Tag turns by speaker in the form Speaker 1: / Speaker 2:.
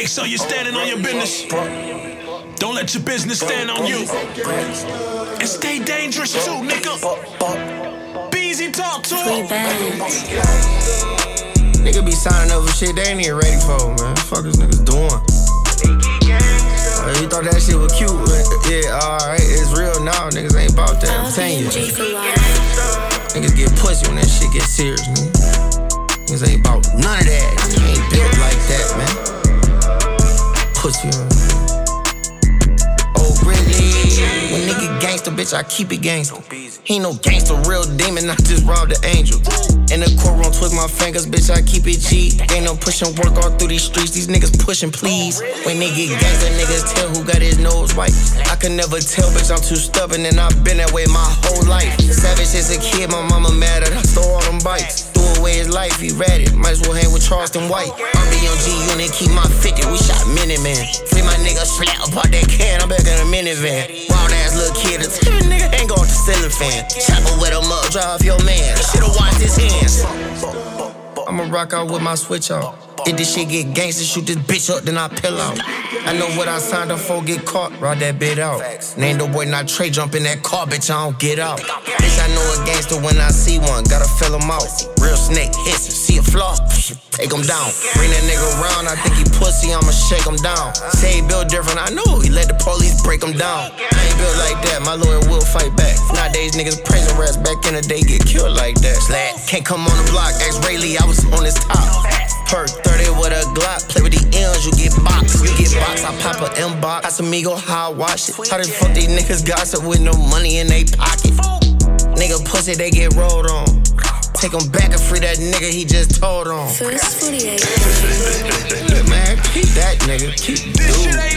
Speaker 1: Make sure you're standing on your business. Don't let your business stand on you. And stay dangerous too, nigga. Beezy talk to him.
Speaker 2: Nigga be signing up for shit they ain't even ready for, man. Fuck is niggas doing? You thought that shit was cute, yeah, alright, it's real now. Niggas ain't about that, I'm telling you. Niggas get pussy when that shit get serious, nigga. Niggas ain't about none of that. Niggas ain't built like that, man. Pussy, man. Oh, really? When nigga gangster, bitch, I keep it gangster. He ain't no gangster, real demon, I just robbed the angel. In the courtroom, twist my fingers, bitch, I keep it G. Ain't no pushing work all through these streets, these niggas pushing, please. When they get gangster, niggas tell who got his nose white. I can never tell, bitch, I'm too stubborn, and I've been that way my whole life. Savage as a kid, my mama mad at I stole all them bikes. Threw away his life, he ratted, might as well hang with Charleston White. RBMG unit, keep my 50, we shot Minuteman. Free my nigga, slap about that can, I'm back in a minivan. Wild ass little kid, a timid nigga ain't going to ceiling fan. Chopper with him up, drive your man. Should've washed his hands. I'ma rock out with my switch off. If this shit get gangster, shoot this bitch up, then I pill out. I know what I signed up for, get caught, ride that bit out. Name the boy, not Trey, jump in that car, bitch, I don't get out. Bitch, I know a gangster when I see one, gotta fill him out. Real snake, hits, see a flaw, take him down. Bring that nigga around, I think he pussy, I'ma shake him down. Say he built different, I know he let the police break him down. I ain't built like that, my lawyer will fight back. Nowadays niggas praising rats, back in the day get killed like that. Slat, can't come on the block, ask Rayleigh, I was on his top. Perk 30 with a Glock, play with the M's, you get boxed. You get boxed, I pop a M-box. Casamigo, how I watch it. How the fuck these niggas gossip with no money in they pocket? Nigga pussy, they get rolled on. Take him back and free that nigga he just told on.
Speaker 3: First 48.
Speaker 2: Man, keep that nigga, keep dude.